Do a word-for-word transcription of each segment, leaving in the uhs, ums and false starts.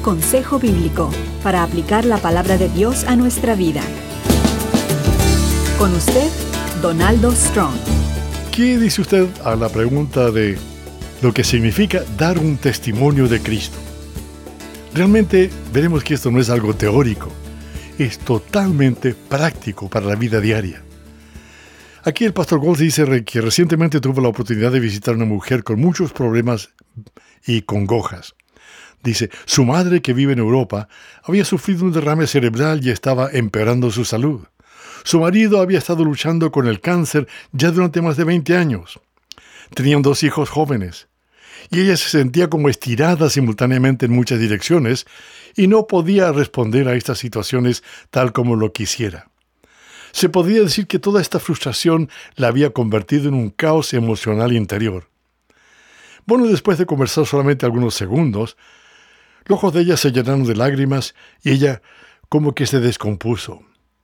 Consejo Bíblico para aplicar la palabra de Dios a nuestra vida. Con usted, Donaldo Strong. ¿Qué dice usted a la pregunta de lo que significa dar un testimonio de Cristo? Realmente veremos que esto no es algo teórico, es totalmente práctico para la vida diaria. Aquí el pastor Goltz dice que recientemente tuvo la oportunidad de visitar a una mujer con muchos problemas y congojas. Dice, su madre, que vive en Europa, había sufrido un derrame cerebral y estaba empeorando su salud. Su marido había estado luchando con el cáncer ya durante más de veinte años. Tenían dos hijos jóvenes, y ella se sentía como estirada simultáneamente en muchas direcciones y no podía responder a estas situaciones tal como lo quisiera. Se podría decir que toda esta frustración la había convertido en un caos emocional interior. Bueno, después de conversar solamente algunos segundos, los ojos de ella se llenaron de lágrimas y ella como que se descompuso.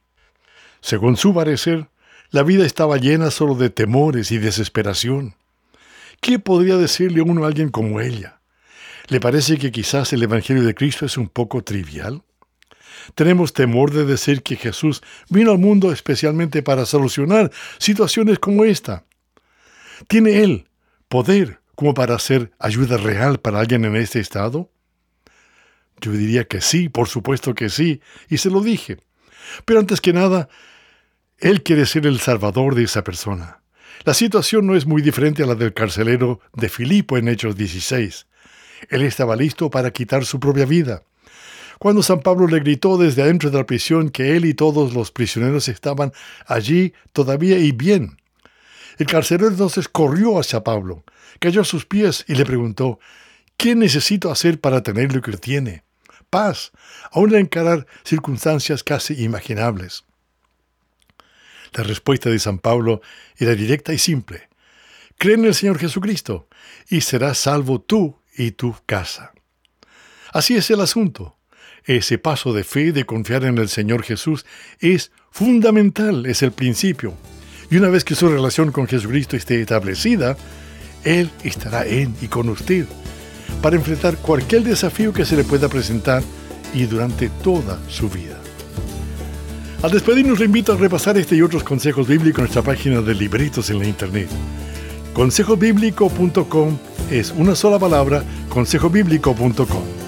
Según su parecer, la vida estaba llena solo de temores y desesperación. ¿Qué podría decirle uno a alguien como ella? ¿Le parece que quizás el Evangelio de Cristo es un poco trivial? Tenemos temor de decir que Jesús vino al mundo especialmente para solucionar situaciones como esta. ¿Tiene Él poder como para hacer ayuda real para alguien en este estado? Yo diría que sí, por supuesto que sí, y se lo dije. Pero antes que nada, Él quiere ser el salvador de esa persona. La situación no es muy diferente a la del carcelero de Filipo en Hechos dieciséis. Él estaba listo para quitar su propia vida. Cuando San Pablo le gritó desde adentro de la prisión que él y todos los prisioneros estaban allí todavía y bien. El carcelero entonces corrió hacia Pablo, cayó a sus pies y le preguntó, ¿qué necesito hacer para tener lo que tiene? Paz, aún a encarar circunstancias casi imaginables. La respuesta de San Pablo era directa y simple. Cree en el Señor Jesucristo y serás salvo tú y tu casa. Así es el asunto. Ese paso de fe, de confiar en el Señor Jesús, es fundamental, es el principio. Y una vez que su relación con Jesucristo esté establecida, Él estará en y con usted para enfrentar cualquier desafío que se le pueda presentar y durante toda su vida. Al despedirnos, le invito a repasar este y otros consejos bíblicos en nuestra página de libritos en la internet. consejo bíblico punto com es una sola palabra, consejo bíblico punto com.